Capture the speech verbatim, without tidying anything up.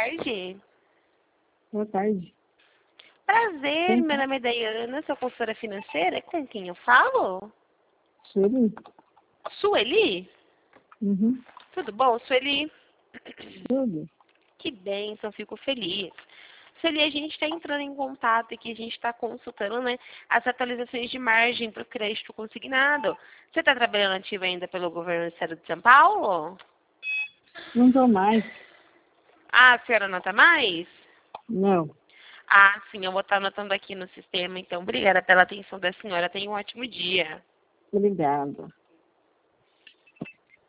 tarde. Boa tarde. Prazer, Quem? meu nome é Dayana, sou consultora financeira. Com quem eu falo? Sueli? Sueli? Uhum. Tudo bom, Sueli? Tudo? Que bênção, fico feliz. Sueli, a gente está entrando em contato aqui, a gente está consultando, né, as atualizações de margem para o crédito consignado. Você está trabalhando ativo ainda pelo governo do estado de São Paulo? Não tô mais. Ah, a senhora não está mais? Não. Ah, sim, eu vou estar anotando aqui no sistema, então. Obrigada pela atenção da senhora. Tenha um ótimo dia. Obrigada.